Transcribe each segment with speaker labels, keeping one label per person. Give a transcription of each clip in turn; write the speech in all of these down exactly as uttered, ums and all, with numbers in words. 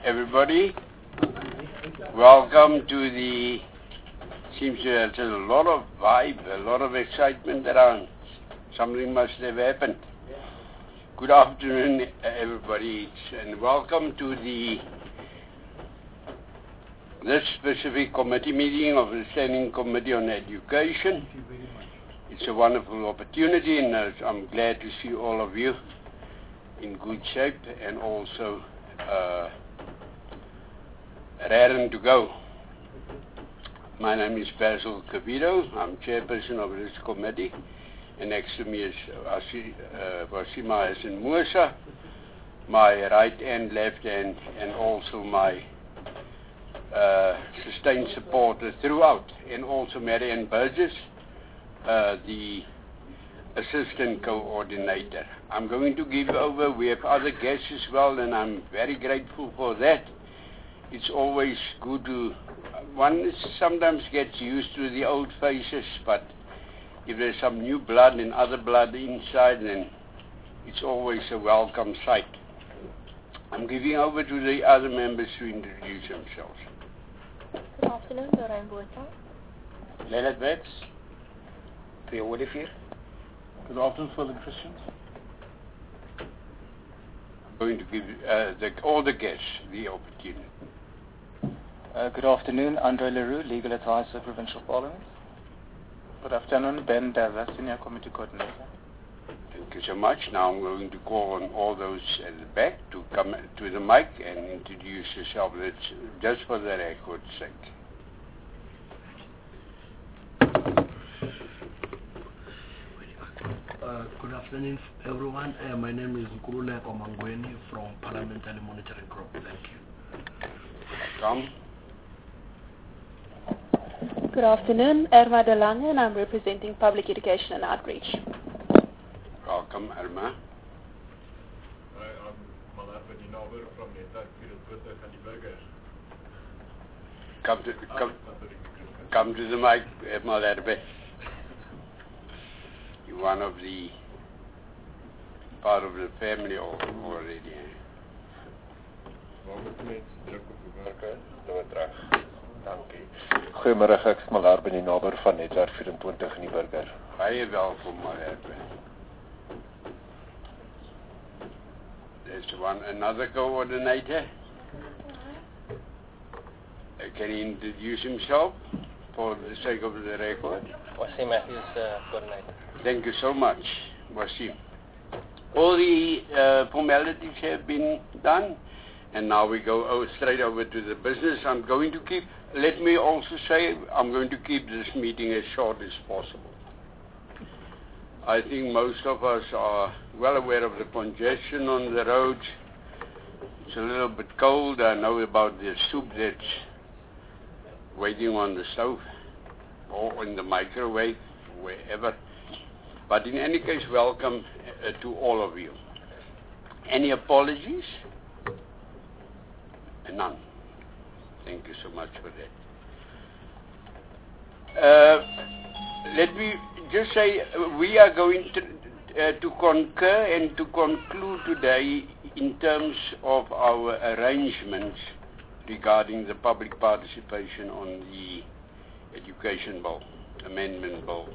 Speaker 1: everybody. Welcome to the, seems to have a lot of vibe, a lot of excitement around. Something must have happened. Good afternoon, everybody, and welcome to the this specific committee meeting of the Standing Committee on Education. It's a wonderful opportunity, and uh, I'm glad to see all of you in good shape and also uh, raring to go. My name is Basil Cavido. I'm chairperson of this committee, and next to me is Asi, uh, Wasima Hassan Musa, my right hand, left hand, and also my uh, sustained supporter throughout, and also Marianne Burgess, uh, the assistant coordinator. I'm going to give over. We have other guests as well, and I'm very grateful for that. It's always good to, one sometimes gets used to the old faces, but if there's some new blood and other blood inside, then it's always a welcome sight. I'm giving over to the other members to introduce themselves.
Speaker 2: Good afternoon, Doreen Botha.
Speaker 3: Leonard Betts. Theo Olivier.
Speaker 4: Good afternoon, Philip Christians.
Speaker 1: I'm going to give uh, the, all the guests the opportunity.
Speaker 3: Uh, good afternoon, Andre Leroux, Legal Advisor, Provincial Parliament.
Speaker 4: Good afternoon, Ben Deva, Senior Committee Coordinator.
Speaker 1: Thank you so much. Now I'm going to call on all those at the back to come to the mic and introduce yourself. That's just for the record's sake.
Speaker 5: Uh, good afternoon, everyone. Uh, my name is Nkululeko Mangweni from Parliamentary Monitoring Group. Thank you.
Speaker 1: Come.
Speaker 2: Good afternoon, Irma De Lange, and I'm representing Public Education and Outreach.
Speaker 1: Welcome, Irma.
Speaker 6: Hi, I'm Malherbe Dinaber from Netwerk vierentwintig aan die Burgers.
Speaker 1: Come to, come, come to the mic, Malherbe. You're one of the, part of the family already.
Speaker 7: Dankie. Goeiemôre, ek is Malherbe Dinaber van Netwerk vierentwintig in die Burger.
Speaker 1: Baie welkom, Malherbe. There's one another coordinator. Uh, can he introduce himself for the sake of the record?
Speaker 3: Wasim Matthews, uh, coordinator.
Speaker 1: Thank you so much, Wasim. All the uh, formalities have been done, and now we go oh, straight over to the business. I'm going to keep, let me also say, I'm going to keep this meeting as short as possible. I think most of us are well aware of the congestion on the roads. It's a little bit cold. I know about the soup that's waiting on the stove or in the microwave, wherever. But in any case, welcome uh, to all of you. Any apologies? None. Thank you so much for that. Uh, let me just say uh, we are going to, uh, to concur and to conclude today in terms of our arrangements regarding the public participation on the Education Bill, Amendment Bill.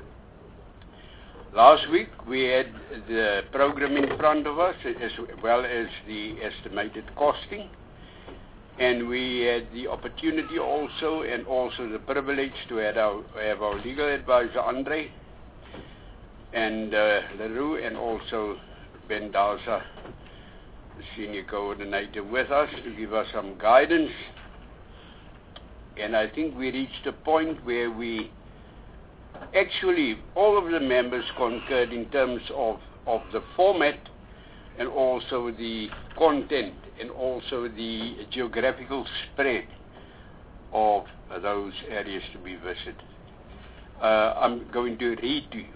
Speaker 1: Last week we had the program in front of us as well as the estimated costing. And we had the opportunity also, and also the privilege to have our, have our legal advisor, Andre, and uh, Leroux, and also Ben Daza, the senior coordinator, with us to give us some guidance. And I think we reached a point where we actually, all of the members concurred in terms of, of the format and also the content and also the geographical spread of those areas to be visited. Uh, I'm going to read to you.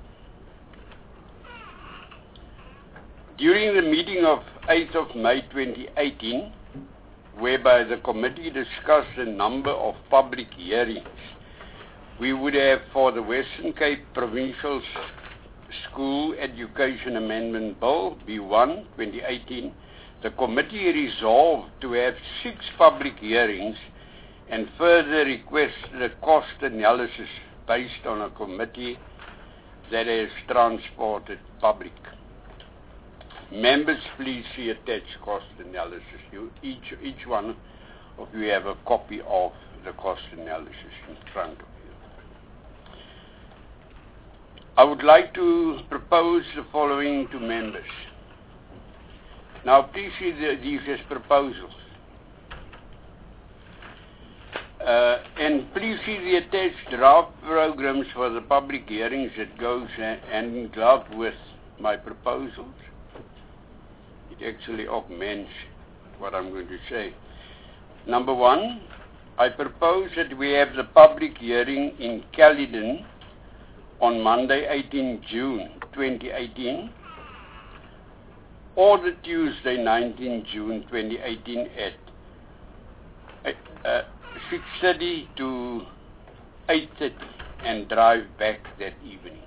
Speaker 1: During the meeting of eighth of May twenty eighteen, whereby the committee discussed the number of public hearings we would have for the Western Cape Provincial School Education Amendment Bill, B one, twenty eighteen, the committee resolved to have six public hearings and further requested a cost analysis based on a committee that has transported public. Members, please see attached cost analysis. You, each, each one of you have a copy of the cost analysis in front of you. I would like to propose the following to members. Now, please see the, these as proposals. Uh, and please see the attached draft programs for the public hearings that goes hand in glove with my proposals. It actually augments what I'm going to say. Number one, I propose that we have the public hearing in Caledon on Monday, eighteenth June twenty eighteen, or the Tuesday, nineteenth June twenty eighteen at uh, six thirty to eight thirty and drive back that evening.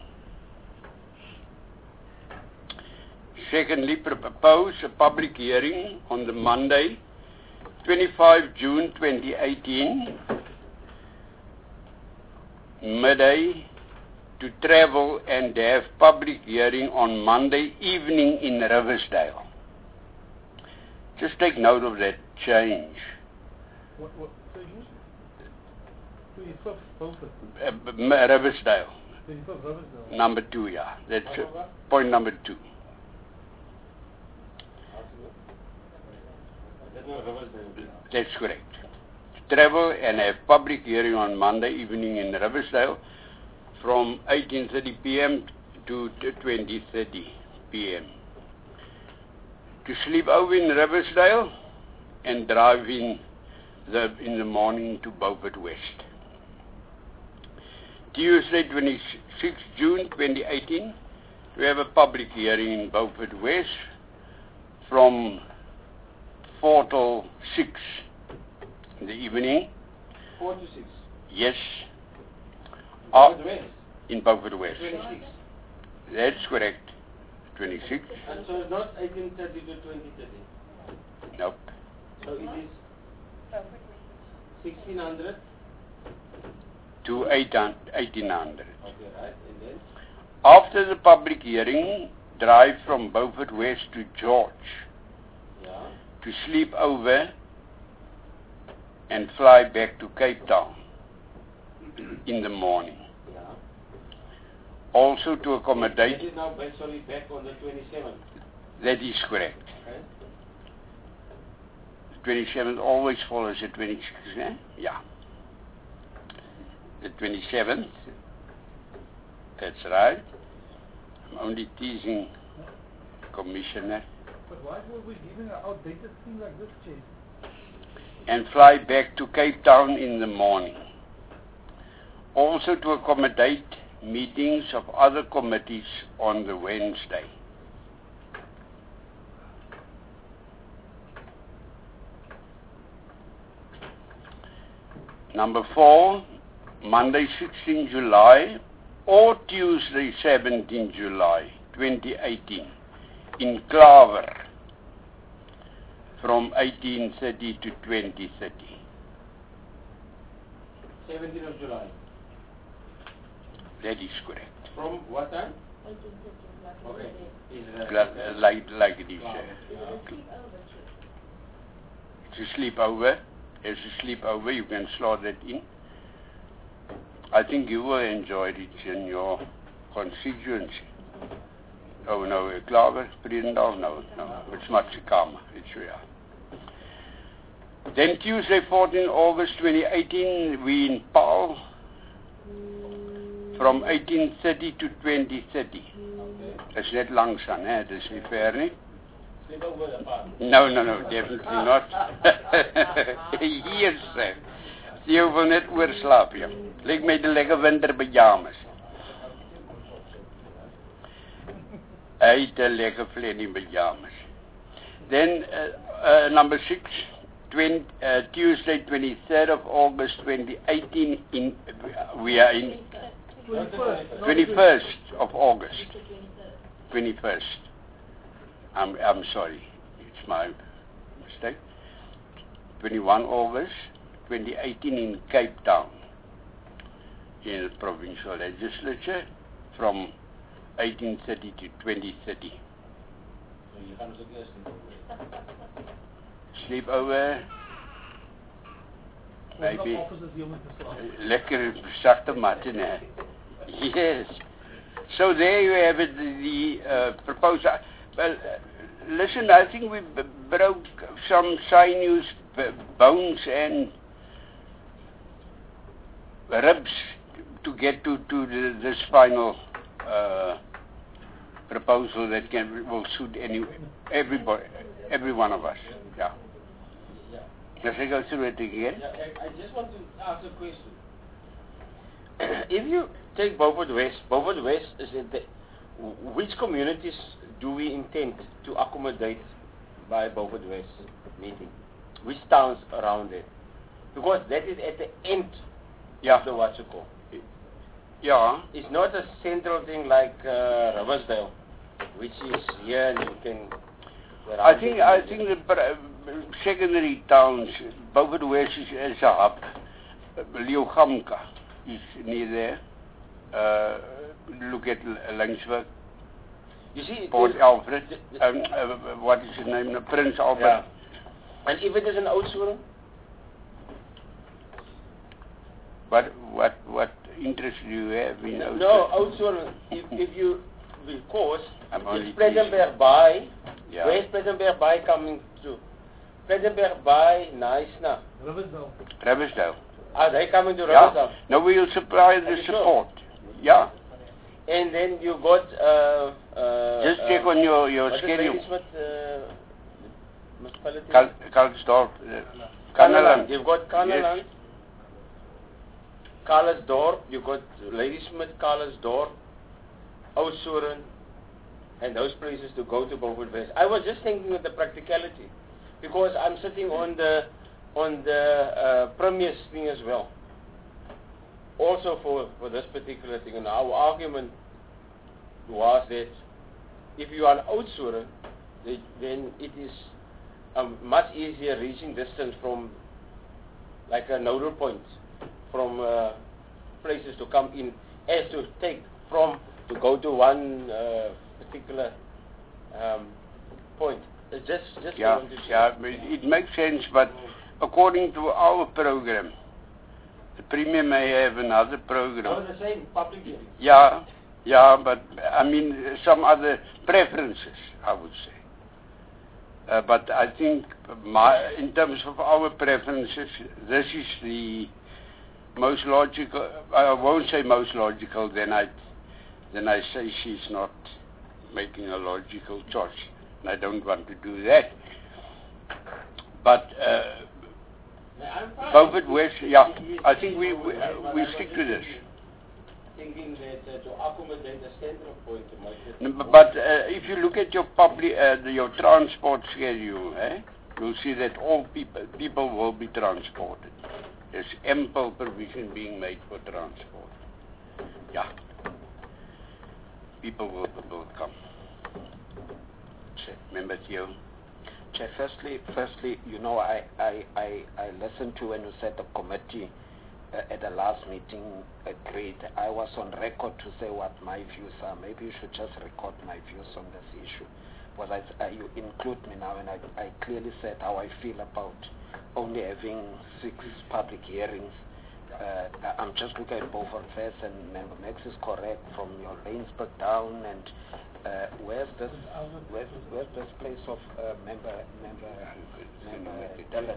Speaker 1: Secondly, propose a public hearing on the Monday, twenty-fifth June twenty eighteen, midday, to travel and have public hearing on Monday evening in Riversdale. Just take note of that change.
Speaker 8: What, what, so you, twenty-fifth, Beaufort.
Speaker 1: Uh, Riversdale.
Speaker 8: twenty-fifth, Riversdale.
Speaker 1: Number two, yeah. That's uh, point number two. That's correct. Travel and have public hearing on Monday evening in Riversdale from eighteen thirty p m to twenty thirty p m To sleep over in Riversdale and drive in the, in the morning to Beaufort West. Tuesday, twenty-sixth June twenty eighteen, we have a public hearing in Beaufort West from four till six in the evening.
Speaker 9: four to six?
Speaker 1: Yes.
Speaker 9: Uh, West?
Speaker 1: In Beaufort West.
Speaker 9: twenty-six?
Speaker 1: That's correct. twenty-six.
Speaker 9: And so it's not eighteen thirty to twenty thirty?
Speaker 1: Nope.
Speaker 9: So it is sixteen hundred?
Speaker 1: To eighteen hundred.
Speaker 9: Okay, right. And then?
Speaker 1: After the public hearing, drive from Beaufort West to George.
Speaker 9: Yeah.
Speaker 1: To sleep over and fly back to Cape Town in the morning.
Speaker 9: Yeah.
Speaker 1: Also to accommodate...
Speaker 9: That is now back, sorry, back on the twenty-seventh?
Speaker 1: That is correct.
Speaker 9: Okay.
Speaker 1: The twenty-seventh always follows the twenty-sixth, eh? Yeah. The twenty-seventh, that's right. I'm only teasing, Commissioner.
Speaker 8: But why were we giving an outdated thing like this, Chief?
Speaker 1: And fly back to Cape Town in the morning. Also to accommodate meetings of other committees on the Wednesday. Number four, Monday sixteenth July or Tuesday seventeenth July twenty eighteen in Claver from eighteen thirty to twenty thirty.
Speaker 9: seventeenth of July?
Speaker 1: That is correct.
Speaker 9: From what time? Okay.
Speaker 1: Like, like, like it is. Uh, it's a sleepover. As a sleepover, you can slot that in. I think you will enjoy it in your constituency. Oh no, Klaver, Vredendal, no, no, it's much calmer, it's real. Then Tuesday, fourteenth August twenty eighteen, we in Paul from eighteen thirty to twenty thirty. That's net langs aan, hè? Dis nie ver nie. No, no, no, definitely not. Hier sê. Jy wil net oorslaap, ja. Lyk my die lekker winterpyjamas. Hy het 'n lekker vlenie pyjamas. Then uh, uh, number six, twenty, uh, Tuesday, twenty-third of August twenty eighteen, in uh, we are in twenty-first of August. twenty-first. I'm I'm sorry. It's my mistake, twenty-first August twenty eighteen in Cape Town, in the provincial legislature, from eighteen thirty to twenty thirty. Sleep over, maybe, lekker zachte matinee. Yes. So there you have it, the uh, proposal. Well, uh, listen, I think we b broke some sinews, b bones and ribs to get to, to the, this final uh, proposal that can will suit any everybody, every one of us. Yeah. Does I go through it again?
Speaker 9: Yeah, I, I just want to ask a question. If you take Beaufort West, Beaufort West is in the, which communities do we intend to accommodate by Beaufort West meeting? Which towns around it? Because that is at the end
Speaker 1: yeah.
Speaker 9: of the what you call.
Speaker 1: Yeah.
Speaker 9: It's not a central thing like uh, Riversdale, which is here and you can.
Speaker 1: I think I think the uh, secondary towns, Beaufort West is, is a hub. Leeugamka is near there. Uh, look at Langsburg.
Speaker 9: You see,
Speaker 1: Port Alfred. Um, uh, what is his name? Prince Albert.
Speaker 9: Yeah. And if it is an Oudtshoorn?
Speaker 1: What what what interest do you have in Oudtshoorn?
Speaker 9: No, Oudtshoorn. If if you because
Speaker 1: it's
Speaker 9: Plettenberg by,
Speaker 1: yeah.
Speaker 9: Where's Plettenberg by coming to? Plettenberg by, Knysna.
Speaker 8: Riversdale.
Speaker 1: Riversdale.
Speaker 9: Are they coming to
Speaker 1: Yeah.
Speaker 9: Riversdale?
Speaker 1: No, we will supply the support. Sure? Yeah.
Speaker 9: And then you got uh, uh,
Speaker 1: just
Speaker 9: uh,
Speaker 1: check on your your
Speaker 9: what
Speaker 1: schedule.
Speaker 9: Is with, uh, municipality?
Speaker 1: Kal Kalsdorp. Uh, Kannaland.
Speaker 9: You've got Kannaland. Yes. Carlersdorp. You've got Ladysmith, Carlersdorp, Oudtshoorn, and those places to go to Beaufort West. I was just thinking of the practicality, because I'm sitting on the on the uh, premier's thing as well. Also for, for this particular thing, and our argument was that if you are an Oudtshoorn, then it is a much easier reaching distance from like a nodal point from uh, places to come in as to take from to go to one uh, particular um, point. It's just just
Speaker 1: yeah, yeah, it makes sense, but according to our program, the Premier may have another program.
Speaker 9: Oh, the same public hearing.
Speaker 1: Yeah, yeah, but I mean some other preferences, I would say. Uh, but I think my, in terms of our preferences, this is the most logical. I won't say most logical. Then I, then I say she's not making a logical choice, and I don't want to do that. But. Uh, Beaufort West, yeah, I think we we, uh, we stick to this.
Speaker 9: Thinking that uh, to accommodate the central point to make it.
Speaker 1: No, but uh, if you look at your public, uh, your transport schedule, eh, you'll see that all people people will be transported. There's ample provision being made for transport. Yeah, people will will come. Member Theo.
Speaker 10: Chair, firstly, firstly, you know, I, I, I, I listened to when you said the committee uh, at the last meeting agreed. I was on record to say what my views are. Maybe you should just record my views on this issue. Because I, I, you include me now, and I, I clearly said how I feel about only having six public hearings. Uh, I'm just looking at Beaufort West, and Member Max is correct, from your Lanesburg down, and uh, where's this where's, where's this place of uh, member member member Dylan?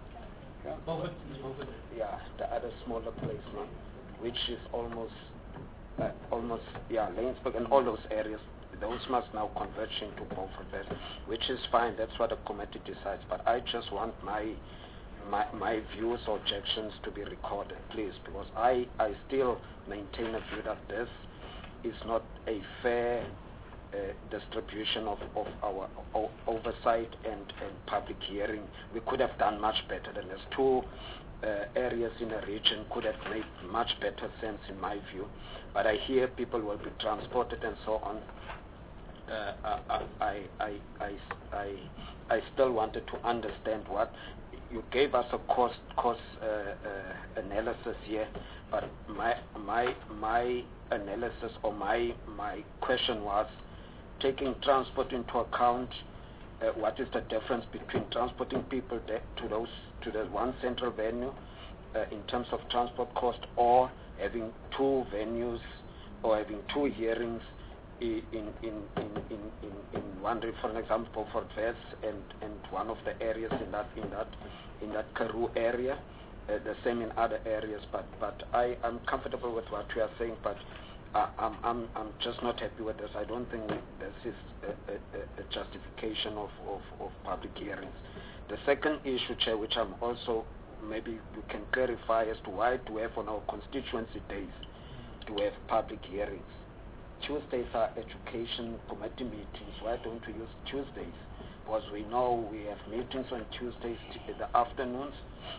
Speaker 8: Yeah.
Speaker 10: Yeah, the other smaller place, no? Which is almost uh, almost yeah Lanesburg and all those areas. Those must now converge into Beaufort West, which is fine. That's what the committee decides. But I just want my my my views or objections to be recorded, please, because I I still maintain a view that this is not a fair Uh, distribution of, of our o oversight and, and public hearing. We could have done much better than this. Two uh, areas in a region could have made much better sense in my view. But I hear people will be transported and so on. uh, I, I, I, I, I, I still wanted to understand what you gave us a cost cost uh, uh, analysis here, but my my my analysis or my my question was taking transport into account. Uh, what is the difference between transporting people to those to the one central venue uh, in terms of transport cost, or having two venues or having two hearings in in in in in, in, in one, for example, for Wes and and one of the areas in that in that in that Karoo area, uh, the same in other areas. But but I am comfortable with what you are saying, but. Uh, I'm, I'm, I'm just not happy with this. I don't think this is a, a, a justification of, of, of public hearings. The second issue, Chair, which I'm also, maybe you can clarify as to why do we have on our constituency days, do we have public hearings? Tuesdays are education committee meetings. Why don't we use Tuesdays? Because we know we have meetings on Tuesdays in the afternoons.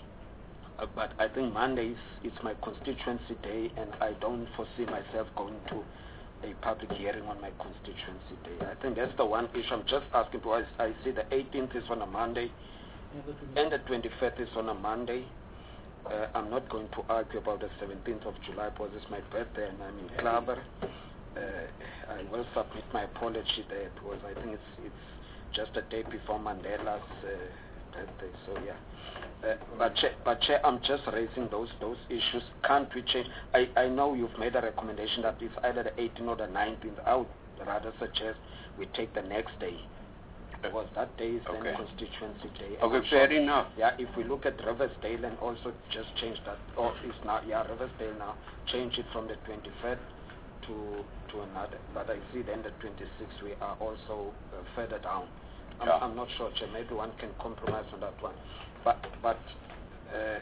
Speaker 10: Uh, but I think Mondays is my constituency day, and I don't foresee myself going to a public hearing on my constituency day. I think that's the one issue I'm just asking for. I, I see the eighteenth is on a Monday, and the twenty-fifth is on a Monday. Uh, I'm not going to argue about the seventeenth of July because it's my birthday and I'm in Klaber. Uh, I will submit my apology there because I think it's it's just a day before Mandela's uh, birthday. So yeah. Uh, but, Chair, but Chair, I'm just raising those those issues. Can't we change? I, I know you've made a recommendation that it's either the eighteenth or the nineteenth. I would rather suggest we take the next day, because that day is
Speaker 1: okay.
Speaker 10: then constituency day.
Speaker 1: Okay, fair enough.
Speaker 10: Yeah, if we look at Riversdale and also just change that, or it's now, yeah, Riversdale now, change it from the twenty-fifth to to another. But I see then the twenty-sixth we are also uh, further down. I'm,
Speaker 1: yeah.
Speaker 10: I'm not sure, Chair. Maybe one can compromise on that one. But, but uh,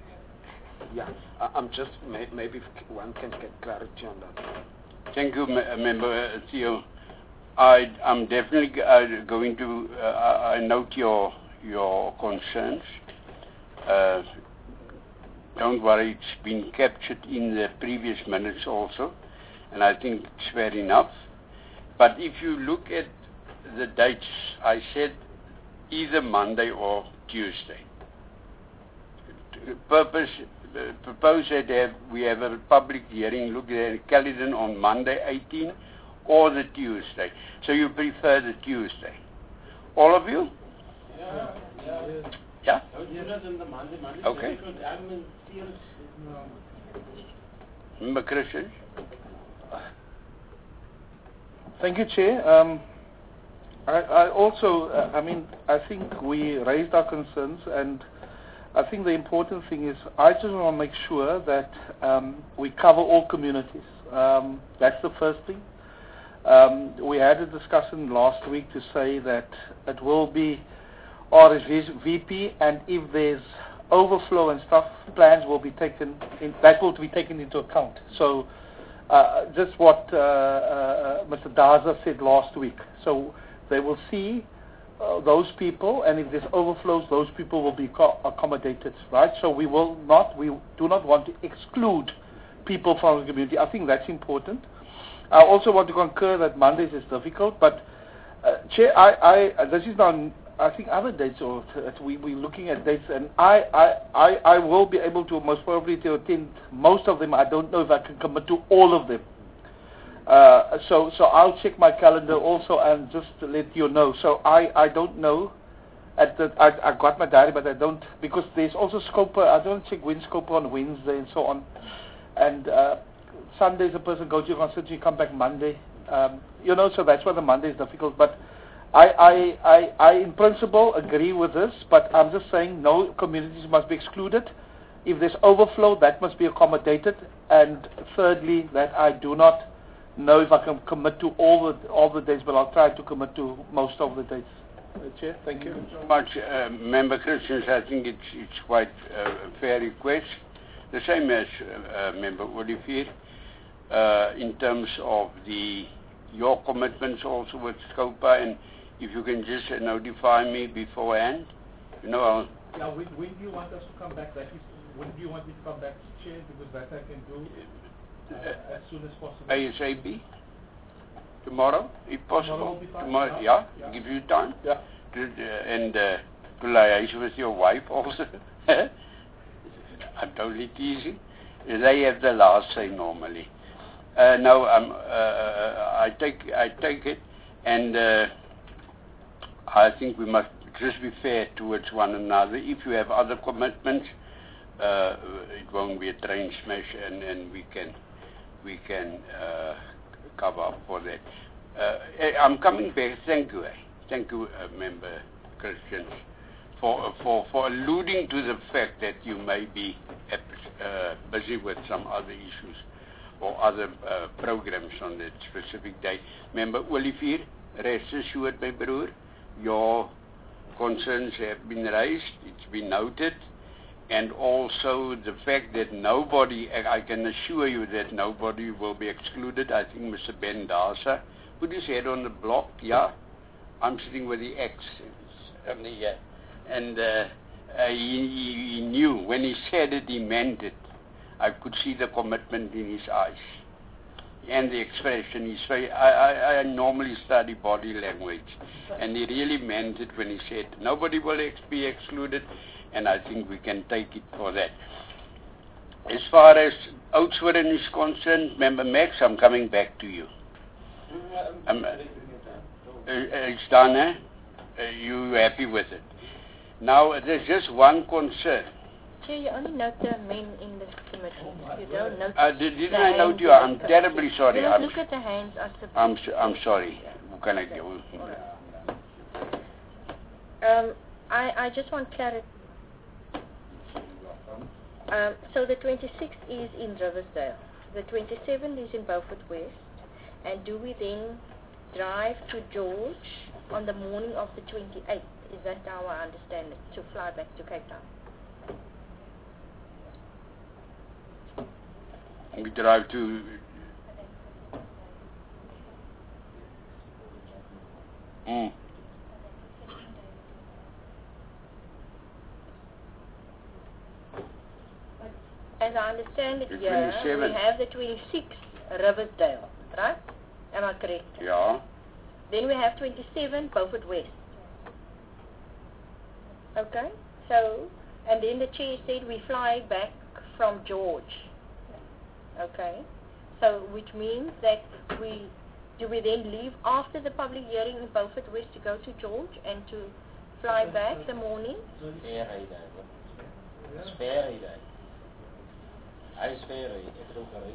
Speaker 10: yeah, I, I'm just, may, maybe one can get clarity on that.
Speaker 1: Thank you, uh, Member Theo. I, I'm definitely uh, going to, uh, I note your, your concerns. Uh, don't worry, it's been captured in the previous minutes also, and I think it's fair enough. But if you look at the dates, I said either Monday or Tuesday. Purpose, uh, propose that have, we have a public hearing, look at the calendar on Monday eighteenth or the Tuesday. So you prefer the Tuesday. All of you?
Speaker 8: Yeah. Yeah.
Speaker 1: Yeah?
Speaker 8: yeah.
Speaker 1: Okay. Member Christian?
Speaker 8: Thank you, Chair. Um, I, I also, uh, I mean, I think we raised our concerns, and I think the important thing is I just want to make sure that um, we cover all communities. Um, that's the first thing. Um, we had a discussion last week to say that it will be R S V P, and if there's overflow and stuff, plans will be taken in, that will be taken into account. So uh, just what uh, uh, Mister Daza said last week. So they will see Uh, those people, and if there's overflows, those people will be co- accommodated, right? So we will not, we do not want to exclude people from the community. I think that's important. I also want to concur that Mondays is difficult, but uh, Chair, I, I, this is not, I think other dates, or uh, we, we're looking at dates, and I, I, I, I will be able to most probably to attend most of them. I don't know if I can commit to all of them. Uh, so, so I'll check my calendar also and just to let you know. So I, I don't know. At the, I, I got my diary, but I don't, because there's also Scopa. I don't check when Scopa on Wednesday and so on. And uh, Sundays a person goes to constituency, come back Monday. Um, you know, so that's why the Monday is difficult. But I, I, I, I in principle agree with this, but I'm just saying no communities must be excluded. If there's overflow, that must be accommodated. And thirdly, that I do not know if I can commit to all the all the days, but I'll try to commit to most of the days. Uh, Chair, thank you.
Speaker 1: Thank you so much, uh, Member Christians. I think it's it's quite uh, a fair request. The same as uh, uh, Member Olivier, uh, in terms of the your commitments also with Scopa, and if you can just uh, notify me beforehand, you know. I'll
Speaker 8: yeah, when, when do you want us to come back? That is, when do you want me to come back, Chair? Because that I can do. Uh, as soon as possible.
Speaker 1: ASAP? Tomorrow, if possible.
Speaker 8: Tomorrow,
Speaker 1: Tomorrow,
Speaker 8: yeah.
Speaker 1: yeah, yeah. Give you time.
Speaker 8: Yeah.
Speaker 1: To, uh, and uh, to liaise with your wife also. I'm totally teasing. They have the last say normally. Uh, no, um, uh, I take I take it, and uh, I think we must just be fair towards one another. If you have other commitments, uh, it won't be a train smash, and, and we can we can uh, cover up for that. Uh, I'm coming back. Thank you, eh? Thank you, uh, Member Christians, for for for alluding to the fact that you may be uh, busy with some other issues or other uh, programs on that specific day. Member Olivier, rest assured, my broer, your concerns have been raised, it's been noted, and also the fact that nobody, I can assure you that nobody will be excluded. I think Mister Ben Dasa put his head on the block, yeah, I'm sitting with the X, on the, uh, and uh, uh, he, he, he knew, when he said it, he meant it. I could see the commitment in his eyes and the expression. He's very, I, I, I normally study body language, and he really meant it when he said nobody will ex be excluded, and I think we can take it for that. As far as Oudtshoorn is concerned, Member Max, I'm coming back to you. Um, uh, it's done, eh? Uh, you happy with it? Now, there's just one concern.
Speaker 11: Chair, you only note the men in this committee. You don't note
Speaker 1: Uh, did, didn't
Speaker 11: the
Speaker 1: I note
Speaker 11: hands
Speaker 1: you?
Speaker 11: of
Speaker 1: I'm
Speaker 11: the
Speaker 1: terribly
Speaker 11: committee.
Speaker 1: sorry.
Speaker 11: You
Speaker 1: I'm,
Speaker 11: look at the hands of the
Speaker 1: I'm, so, I'm sorry. What can I do?
Speaker 11: Um, I, I just want clarity. Um, so the twenty-sixth is in Riversdale. The twenty-seventh is in Beaufort West. And do we then drive to George on the morning of the twenty-eighth? Is that how I understand it, to fly back to Cape Town?
Speaker 1: We drive to... Mm.
Speaker 11: As I understand it
Speaker 1: The
Speaker 11: here, we
Speaker 1: twenty-seventh.
Speaker 11: have the twenty-sixth Riversdale, right? Am I correct?
Speaker 1: Yeah.
Speaker 11: Then we have twenty-seven Beaufort West. Okay? So, and then the chair said we fly back from George. Okay? So, which means that we, do we then leave after the public hearing in Beaufort West to go to George and to fly back the morning?
Speaker 9: Spare it. I spare it. It's okay.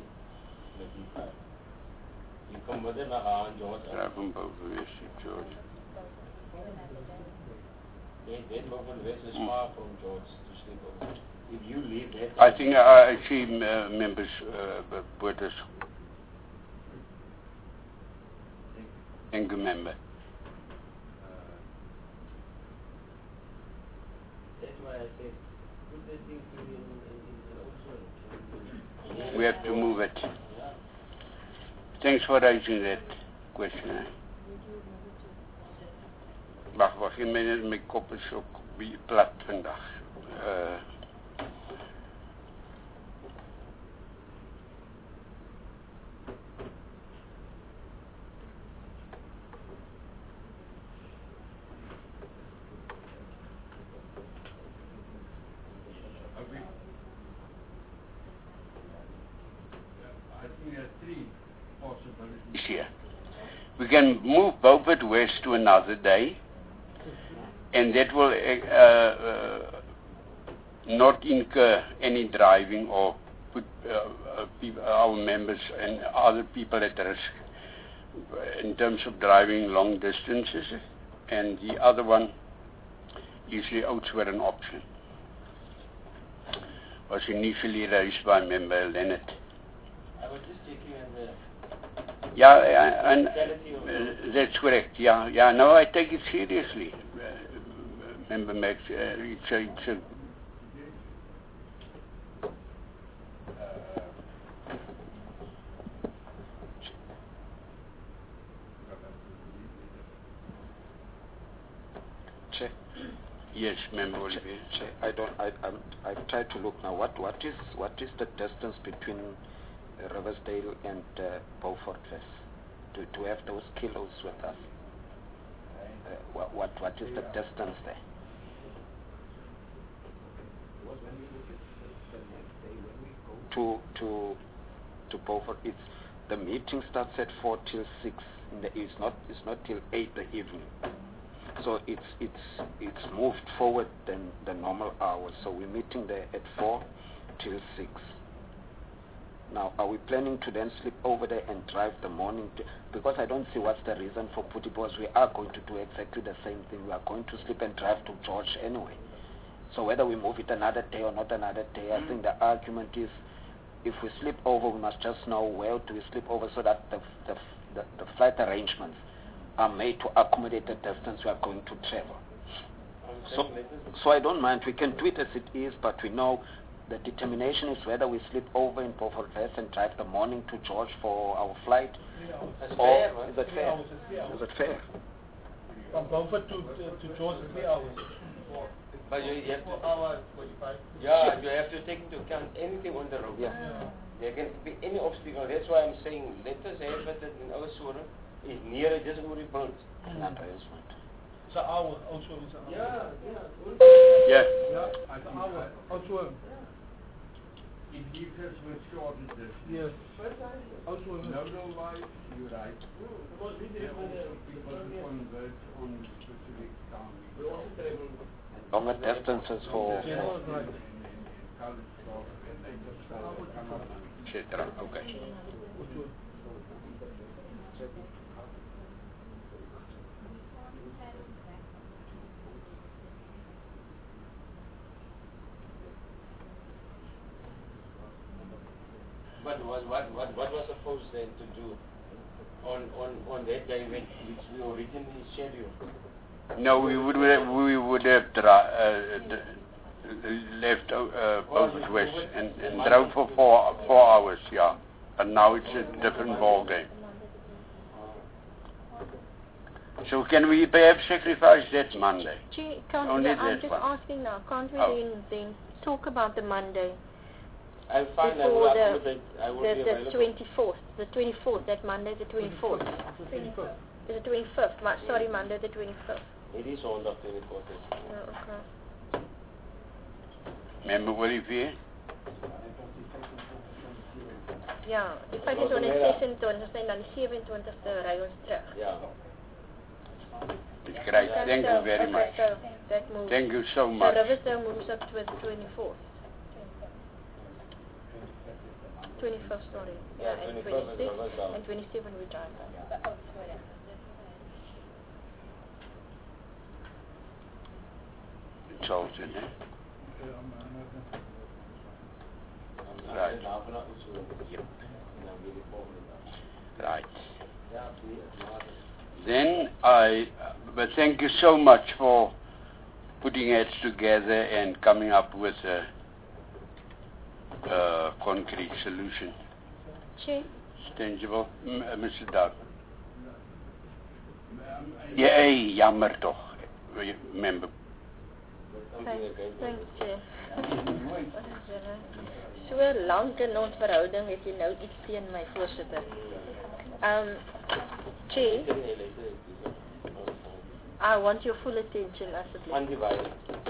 Speaker 9: You come with it, not George.
Speaker 1: Drive from Beaufort West to George.
Speaker 9: Then Beaufort West is far from George to sleep over. If you leave that...
Speaker 1: I think I, I see uh, members, uh, voters. Thank you, member.
Speaker 9: That's why I said, put the thing to in, in, in also.
Speaker 1: We have to move it. Thanks for raising that question. Eh? Wacht, wacht, mijn, mijn kop is ook plat vandaag. Uh, Here. We can move Beaufort West to another day, and that will uh, uh, not incur any driving or put uh, uh, people, our members and other people at risk in terms of driving long distances. And the other one is the Oudtshoorn option. Was initially raised by Member Leonard.
Speaker 9: I was just checking on the...
Speaker 1: Yeah, yeah, and uh, that's correct. Yeah, yeah. No, I take it seriously. Uh, Member Max, uh, it's a, it's a
Speaker 10: Chair.
Speaker 1: Yes, Member Olivier.
Speaker 10: Chair, I don't. I I'm, I try to look now. What what is what is the distance between uh, Riversdale and uh, Beaufort West? to, to have those kilos with us. Uh, what, what what is the distance there? To to to Beaufort, it's the meeting starts at four till six. In the, it's not it's not till eight the evening. So it's it's it's moved forward than the normal hours. So we're meeting there at four till six. Now, are we planning to then sleep over there and drive the morning? To, because I don't see what's the reason for putting, because we are going to do exactly the same thing. We are going to sleep and drive to George anyway. So whether we move it another day or not another day, I think the argument is, if we sleep over, we must just know where do we sleep over so that the, the, the, the flight arrangements are made to accommodate the distance we are going to travel. So, so I don't mind. We can do it as it is, but we know the determination is whether we sleep over in Beaufort West and drive the morning to George for our flight.
Speaker 9: That's
Speaker 10: Or
Speaker 9: fair,
Speaker 10: is it fair? Is it fair?
Speaker 12: From Beaufort to, to, to George is three hours.
Speaker 9: But you, you have to,
Speaker 12: hour forty-five.
Speaker 9: yeah, you have to take into account anything on the road.
Speaker 10: Yeah.
Speaker 12: Yeah.
Speaker 9: There can be any obstacle. That's why I'm saying, let us have it in our Oudtshoorn is nearer just over the bridge.
Speaker 12: It's an hour, Oudtshoorn is an hour.
Speaker 9: Yeah, yeah.
Speaker 1: Yeah.
Speaker 12: Yeah, it's an hour, Oudtshoorn.
Speaker 6: It gives us with shortened distance.
Speaker 12: Yes. Oudtshoorn.
Speaker 6: Nodal wise, you're right. Because people convert on specific town.
Speaker 10: Longer distances for...
Speaker 12: Yeah,
Speaker 10: for
Speaker 12: right.
Speaker 1: et cetera. Okay.
Speaker 12: Oudtshoorn.
Speaker 9: But what, what, what, what was supposed then to do on, on, on that day when, which we originally scheduled?
Speaker 1: No, we would we would have dri- uh, d- left uh, Beaufort West and, and drove for four four hours. Yeah, and now it's a different ball game. So can we perhaps sacrifice that Monday?
Speaker 11: Gee, can't
Speaker 1: Only
Speaker 11: we, I'm
Speaker 1: that
Speaker 11: just
Speaker 1: one.
Speaker 11: asking now, can't we
Speaker 1: Oh.
Speaker 11: then, then talk about the Monday
Speaker 9: I'm fine, I will
Speaker 11: before the,
Speaker 9: accommodate, I will
Speaker 11: the,
Speaker 9: be
Speaker 11: the
Speaker 9: available.
Speaker 11: twenty-fourth, the twenty-fourth, that Monday the twenty-fourth.
Speaker 12: twenty-first.
Speaker 11: Is it twenty-fifth? Ma- sorry, Monday the twenty-fifth.
Speaker 9: It is on the twenty-fourth.
Speaker 11: Oh, okay.
Speaker 1: Remember Olivier?
Speaker 11: Ja, die vyfentwintig, sesentwintig en dan die sewe-en-twintigste ry ons terug.
Speaker 9: Yeah.
Speaker 1: It's great.
Speaker 11: Okay,
Speaker 1: Thank
Speaker 11: so,
Speaker 1: you very
Speaker 11: okay,
Speaker 1: much.
Speaker 11: So that moves.
Speaker 1: Thank you so
Speaker 11: So
Speaker 1: much.
Speaker 11: Riversdale moves up to the twenty-fourth. twenty-fifth, sorry.
Speaker 9: Yeah,
Speaker 11: and
Speaker 9: twenty-fifth is
Speaker 11: twenty-sixth
Speaker 9: Riversdale.
Speaker 11: and twenty-seventh we drive back.
Speaker 1: Charlton, eh? Right. Right. Then I, but thank you so much for putting heads together and coming up with a, a concrete solution.
Speaker 11: Chair?
Speaker 1: It's tangible. M- uh, Mister Doug. Ja, hey, jammer toch. Remember.
Speaker 11: Thanks, Chair. So lank in ons verhouding het jy nou iets teen my, voorsitter. Um, Chair, I want your full attention, asseblief.
Speaker 9: Undivided.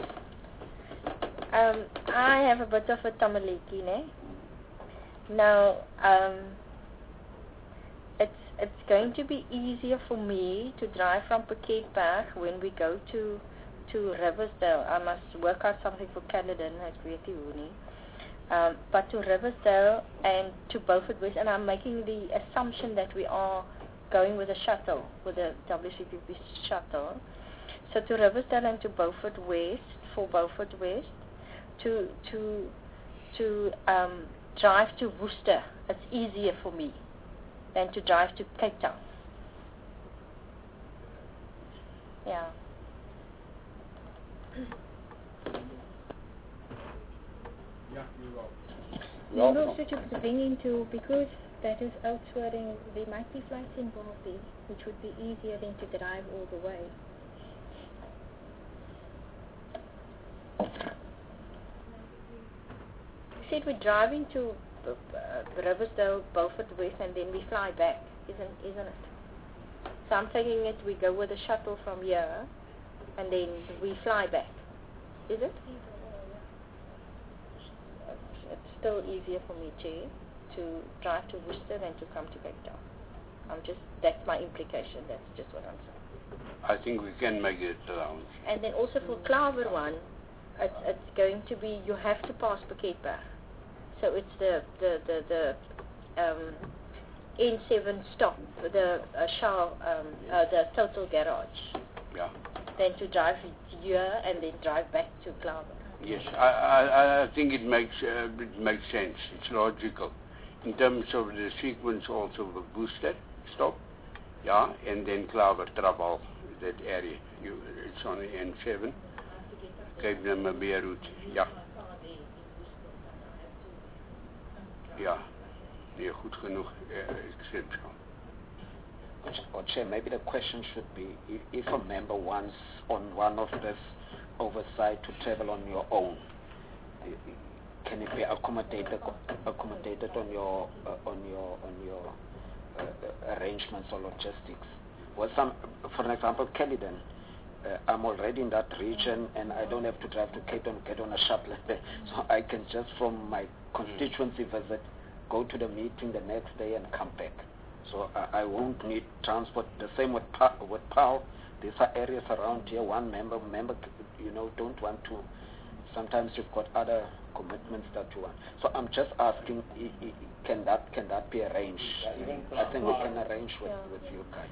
Speaker 11: Um, I have a bit of a tamaleki, ne? Now, um, it's it's going to be easier for me to drive from Piketberg when we go to to Riversdale. I must work out something for Caledon, ek weet nie hoe nie. Um, but to Riversdale and to Beaufort West, and I'm making the assumption that we are going with a shuttle, with a W C P P shuttle. So to Riversdale and to Beaufort West, for Beaufort West, to to to um, drive to Worcester. It's easier for me than to drive to Cape Town. Yeah.
Speaker 6: Yeah, you're welcome.
Speaker 13: And also to bring into, because that is outsourcing, there might be flights involved there, which would be easier than to drive all the way.
Speaker 11: You said we're driving to uh, uh, Riversdale, Beaufort West, and then we fly back, isn't isn't it? So I'm thinking it, we go with a shuttle from here, and then we fly back. Is it? It's, it's still easier for me, Chair, to drive to Worcester than to come to Cape Town. I'm just, that's my implication, that's just what I'm saying.
Speaker 1: I think we can make it allowance.
Speaker 11: And then also for Klaver one, it's, it's going to be, you have to pass Pakketberg. So it's the, the, the, the um, N seven stop, the uh, Shah, um, uh, the Total Garage.
Speaker 1: Yeah.
Speaker 11: Then to drive here and then drive back to Klaver.
Speaker 1: Yes, I, I, I think it makes uh, it makes sense. It's logical. In terms of the sequence also of the booster stop, yeah, and then Klaver Trabal, that area. You, it's on the N seven. Cape Namibia route, yeah. Ja, nee, goed genoeg, exceptional.
Speaker 10: Or Chair, maybe the question should be, if, if a member wants on one of this oversight to travel on your own, can it be accommodated accommodated on your uh, on your on your uh, arrangements or logistics? Well, some, for an example, Caledon. Uh, I'm already in that region, and I don't have to drive to Cape Town, get on a shuttle, so I can just from my constituency visit go to the meeting the next day and come back. So I, I won't need transport. The same with pa with P A L. These are areas around here. One member member, you know, don't want to. Sometimes you've got other commitments that you want. So I'm just asking, can that can that be arranged? I think we can arrange with with you guys.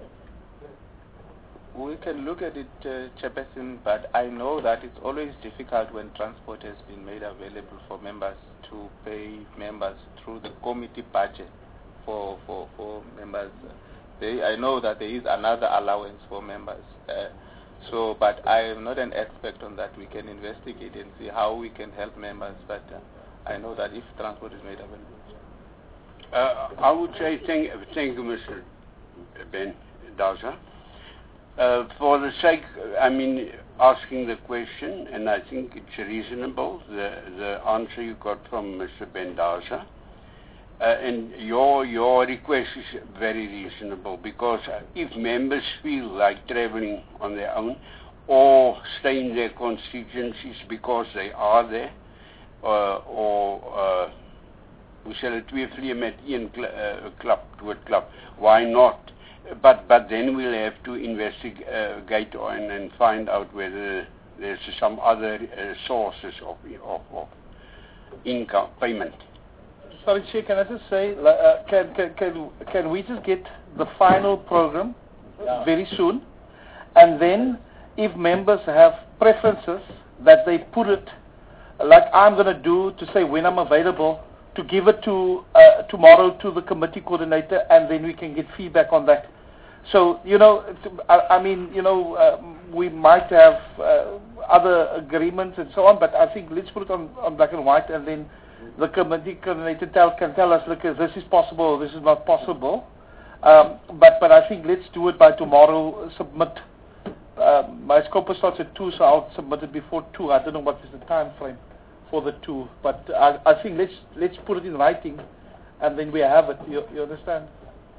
Speaker 4: We can look at it, uh, Chairperson, but I know that it's always difficult when transport has been made available for members to pay members through the committee budget for for, for members. They, I know that there is another allowance for members. Uh, so, but I am not an expert on that. We can investigate and see how we can help members, but uh, I know that if transport is made available.
Speaker 1: Uh, I would say thank, thank you, Mister Ben Daza. Uh, for the sake, I mean, asking the question, and I think it's reasonable, the, the answer you got from Mister Bendaza. Uh, and your, your request is very reasonable, because uh, if members feel like traveling on their own or stay in their constituencies because they are there, uh, or uh, we shall twee vliee met een cl uh, klap, doodklap, why not? But but then we'll have to investigate on and find out whether there's some other uh, sources of, of of income payment.
Speaker 8: Sorry, Chair, can I just say, uh, can can can can we just get the final program yeah. very soon, and then if members have preferences that they put it, like I'm going to do, to say when I'm available, to give it to uh, tomorrow to the committee coordinator, and then we can get feedback on that. So, you know, I, I mean, you know, uh, we might have uh, other agreements and so on, but I think let's put it on, on black and white, and then the committee coordinator tell, can tell us, look, this is possible, this is not possible. Um, but, but I think let's do it by tomorrow, submit. Uh, my scope starts at two, so I'll submit it before two. I don't know what is the time frame for the two, but I, I think let's let's put it in writing, and then we have it. You, you understand?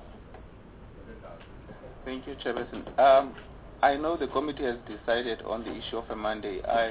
Speaker 4: Thank you, Chairperson. Um, I know the committee has decided on the issue of a Monday. I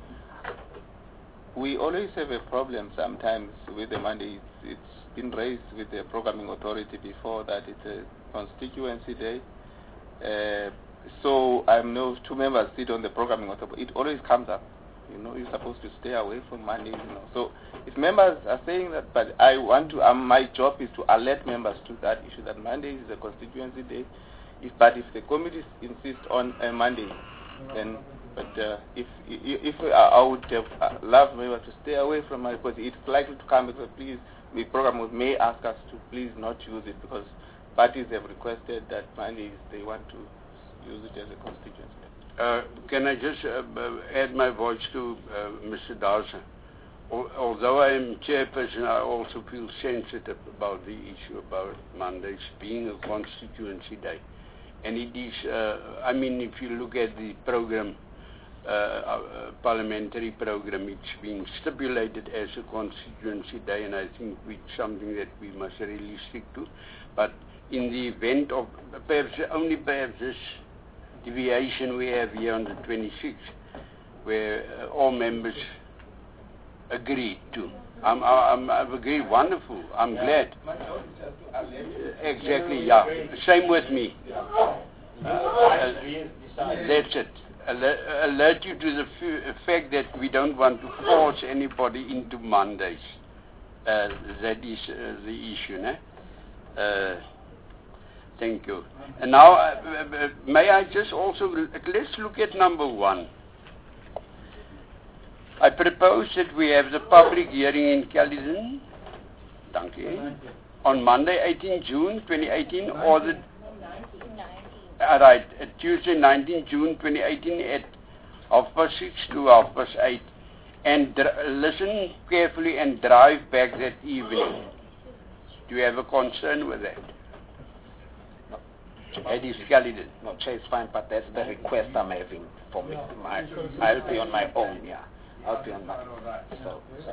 Speaker 4: we always have a problem sometimes with the Monday. It's, it's been raised with the programming authority before that it's a constituency day. Uh, so I know two members sit on the programming authority. It always comes up. You know, you're supposed to stay away from Mondays, you know. So if members are saying that, but I want to, um, my job is to alert members to that issue, that Monday is a constituency day. If, but if the committee insists on a Monday, then, but uh, if, if, if uh, I would have uh, loved members to stay away from Monday, because it's likely to come, because please, the program may ask us to please not use it, because parties have requested that Mondays they want to use it as a constituency.
Speaker 1: Uh, can I just uh, add my voice to uh, Mister Daza? Al although I am chairperson, I also feel sensitive about the issue about Mondays being a constituency day. And it is, uh, I mean, if you look at the program uh, uh, parliamentary program. It's been stipulated as a constituency day, and I think it's something that we must really stick to. But in the event of perhaps only perhaps this deviation we have here on the twenty-sixth, where uh, all members agreed to. I'm, I'm, I've agreed. Wonderful. I'm glad. Exactly. Yeah. Same with me. Uh, uh, that's it. Alert, alert you to the f fact that we don't want to force anybody into Mondays. Uh, that is uh, the issue, né? Uh, thank you. And now, uh, uh, may I just also let's look at number one. I propose that we have the public hearing in Caledon, thank you, on Monday, eighteenth June twenty eighteen, or the uh, right, uh, Tuesday, nineteenth June twenty eighteen, at half past six to half past eight, and listen carefully and drive back that evening. Do you have a concern with that?
Speaker 10: No.
Speaker 1: It is Caledon.
Speaker 10: No, Chair, it's fine, but that's the request I'm having for me. My, I'll be on my own, yeah. I'll be on my own. So, so.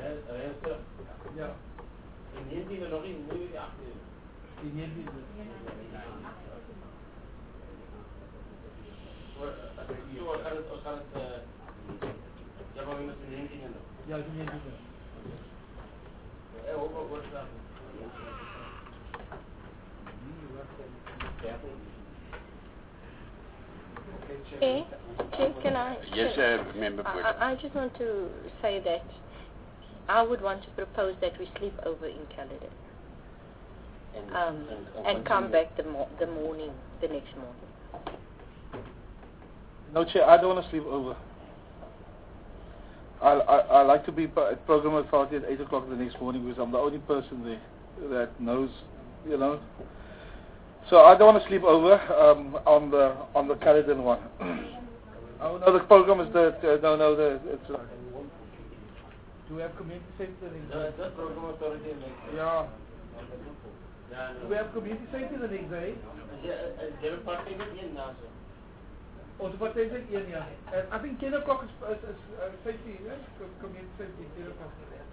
Speaker 11: Okay, okay, can I?
Speaker 1: Yes, uh, Member
Speaker 11: I, I, I just want to say that I would want to propose that we sleep over in Caledon
Speaker 9: And,
Speaker 11: um,
Speaker 9: and,
Speaker 11: and come back the, mo the morning, the next morning.
Speaker 8: No, Chair, I don't want to sleep over. I, I, I like to be at program authority at eight o'clock the next morning because I'm the only person there that knows, you know. So I don't want to sleep over um, on the on the Caledon one. Oh no, the program is the uh, no no the it's. Uh,
Speaker 12: Do we have community safety?
Speaker 9: No, it's not program authority.
Speaker 12: Yeah. Do we have community safety the next day?
Speaker 9: They're participating in now, sir.
Speaker 12: Onze partij zegt één jaar. En I think ten o'clock is, is, is uh, safety, yeah? Community safety, ten o'clock.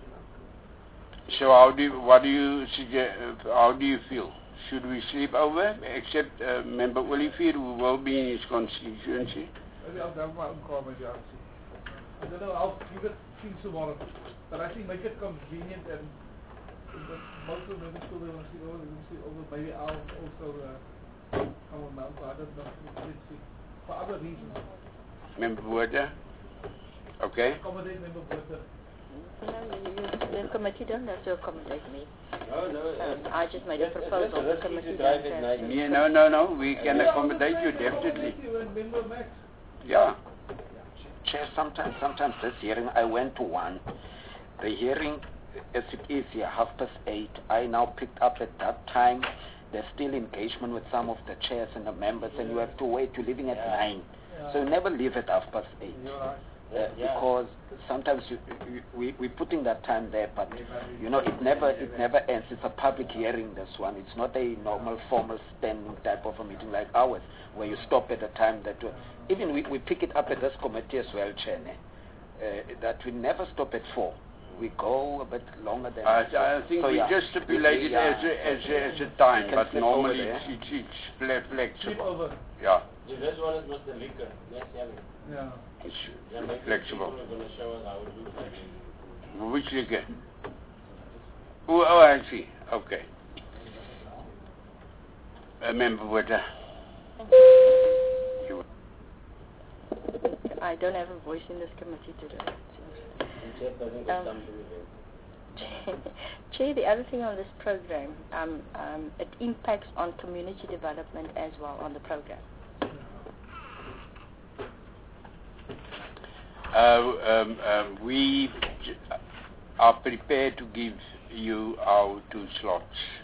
Speaker 1: So how do you, what do you suggest? Uh, how do you feel? Should we sleep over, except uh, Member Olivier, who will be in his constituency?
Speaker 12: Maybe I'll have my own car, maybe I'll see. I don't know, I'll give it things tomorrow. But I think make it convenient and most of them still they want to see over, they want to see over. Maybe I'll also uh, come on my own car. I don't know, let's see. For other reasons.
Speaker 1: Member Botha? Okay.
Speaker 12: Accommodate Member Botha.
Speaker 11: No, you, you, the committee don't have to accommodate me.
Speaker 9: No, no.
Speaker 11: Um, I just made a proposal. The committee
Speaker 9: drive
Speaker 11: does
Speaker 9: at
Speaker 11: have
Speaker 9: night.
Speaker 1: Yeah, no, no, no. We can accommodate you definitely. Yeah.
Speaker 10: Chair, sometimes, sometimes this hearing, I went to one. The hearing, as it is here, half past eight. I now picked up at that time. There's still engagement with some of the chairs and the members, and you have to wait. You're leaving at yeah. nine, yeah. so you never leave at half past eight. Uh, yeah. Because sometimes you, you, we we're putting that time there, but you know it never it never ends. It's a public hearing. This one, it's not a normal formal standing type of a meeting like ours, where you stop at a time that uh, even we we pick it up at this committee as well, Chair. Uh, that we never stop at four. We go a bit longer than
Speaker 1: I,
Speaker 10: that.
Speaker 1: I think
Speaker 10: so
Speaker 1: we
Speaker 10: yeah.
Speaker 1: just stipulated
Speaker 10: yeah.
Speaker 1: as, a, as, a, as a time, but normally it's, it's, it's fle flexible.
Speaker 12: Over.
Speaker 1: Yeah.
Speaker 9: The first one is Mister Liquor. Next year.
Speaker 12: Yeah.
Speaker 1: It's
Speaker 9: yeah,
Speaker 1: flexible.
Speaker 9: People are going to show us how it looks like.
Speaker 1: Which liquor? Oh, oh, I see. Okay. Uh, Member Botha.
Speaker 11: I don't have a voice in this committee today. Um, Chair, the other thing on this program, um, um, it impacts on community development as well on the program.
Speaker 1: Uh, um, um, we are prepared to give you our two slots.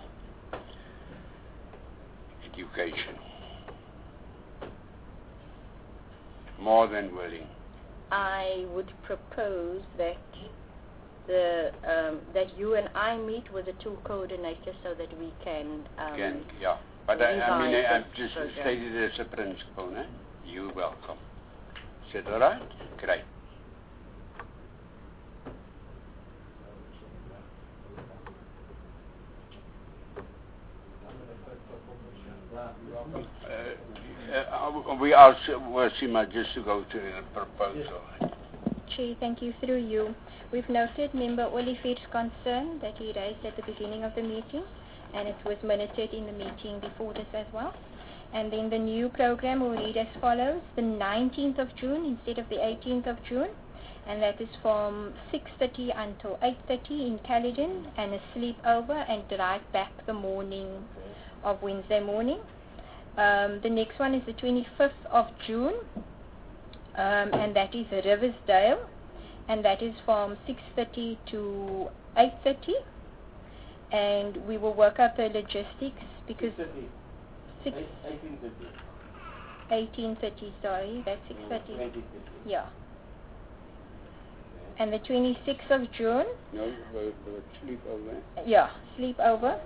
Speaker 1: Education. More than willing.
Speaker 11: I would propose that the um, that you and I meet with the two coordinators so that we can. Um,
Speaker 1: can yeah, but I, I mean I, I've just program. stated it as a principle. Eh? You're welcome. that all right? Great. Uh, uh, we asked Wasima just to go to the proposal.
Speaker 13: Chair, thank you. Through you. We've noted Member Oliver's concern that he raised at the beginning of the meeting, and it was minuted in the meeting before this as well. And then the new program will read as follows: the nineteenth of June instead of the eighteenth of June, and that is from six thirty until eight thirty in Caledon, and a sleepover and drive back the morning of Wednesday morning. Um, the next one is the twenty-fifth of June, um, and that is Riversdale, and that is from six thirty to eight thirty. And we will work out the logistics because six eighteen thirty, sorry, that's six thirty. Yeah. And the twenty-sixth of June.
Speaker 1: No, we'll, we'll sleep over.
Speaker 13: Yeah, sleep over.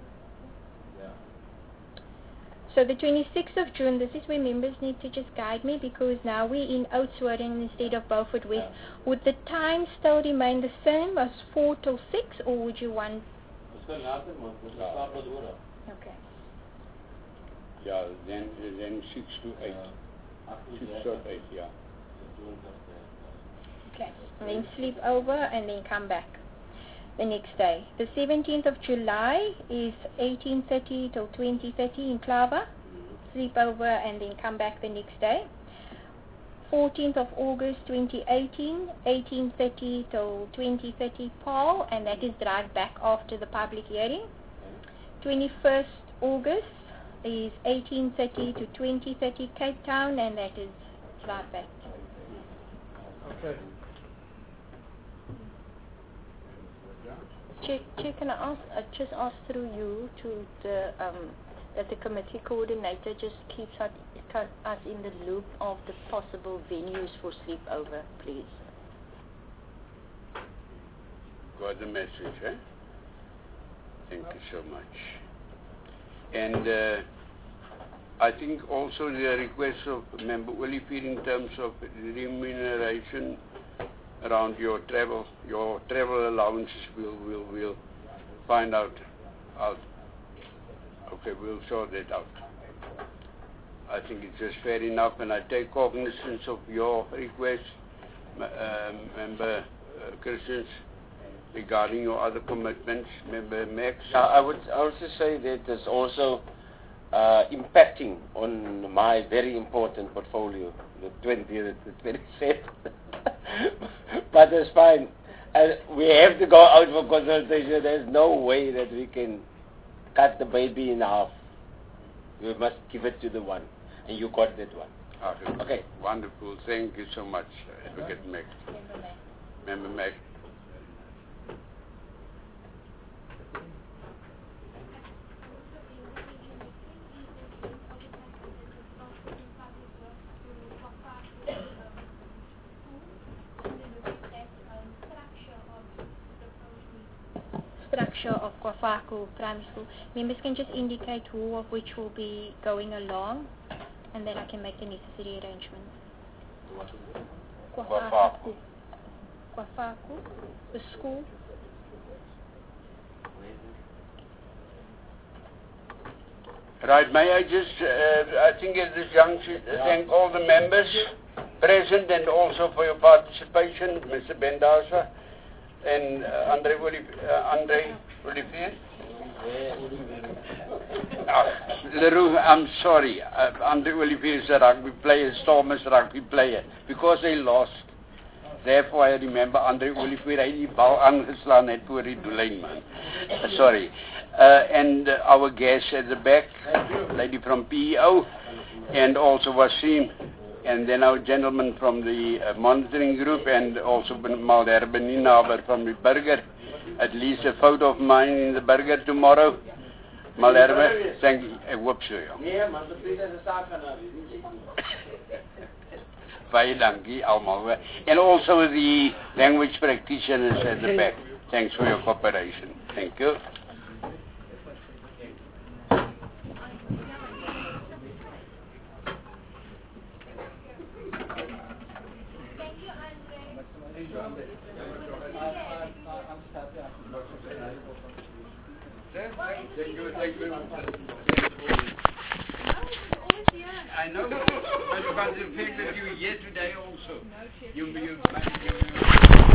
Speaker 13: So the twenty-sixth of June, this is where members need to just guide me because now we're in Oudtshoorn instead of Beaufort West. Would the time still remain the same as four till six, or would you want? Okay.
Speaker 1: Yeah, then then six to eight. Six to eight, yeah.
Speaker 13: Okay. And then sleep over and then come back the next day. The seventeenth of July is eighteen thirty till twenty thirty in Clava. Sleep over and then come back the next day. fourteenth of August twenty eighteen, eighteen thirty till twenty thirty Paul, and that is drive back after the public hearing. twenty-first August is eighteen thirty to twenty thirty Cape Town, and that is drive back.
Speaker 12: Okay.
Speaker 11: Chair, Chair, can I ask, uh, just ask through you to the, um, that the committee coordinator just keeps us, us in the loop of the possible venues for sleepover, please.
Speaker 1: Got the message, eh? Thank you so much. And uh, I think also the request of Member Oliver in terms of remuneration around your travel, your travel allowances, we'll, we'll, we'll find out, out. Okay, we'll sort that out. I think it's just fair enough, and I take cognizance of your request, um, Member uh, Christians, regarding your other commitments, Member Max.
Speaker 9: Uh, I would also say that there's also uh, impacting on my very important portfolio, the twentieth, the twenty-seventh. But it's fine. Uh, we have to go out for consultation. There's no way that we can cut the baby in half. We must give it to the one. And you got that one.
Speaker 1: Okay.
Speaker 9: Okay.
Speaker 1: Wonderful. Thank you so much, Advocate Mac. Member Mac.
Speaker 13: Structure of Kwafaku Primary School. Members can just indicate who of which will be going along, and then I can make the necessary arrangements. Kwafaku. Kwafaku, the school.
Speaker 1: Right, may I just, uh, I think at this juncture, uh, thank all the members present and also for your participation, Mister Bendasa and uh, Andre Olivier. Uh, Andre Olivier. Uh, Leroux, I'm sorry. Uh, Andre Olivier is a rugby player, Storm is a rugby player. Because they lost, therefore I remember Andre Olivier, hy die bal aangeslaan het voor die doellyn, man. Uh, sorry. Uh, and uh, our guest at the back, lady from P E O, and also Wasim, and then our gentleman from the uh, monitoring group, and also Malher Beninaber from the burger. At least a photo of mine in the burger tomorrow. Malher, thank you. I hope so. Baie dankie almal. And also the language practitioners at the back. Thanks for your cooperation. Thank you. Thank you, thank you very much. I know, but, but the fact that you're here today also, you, you, you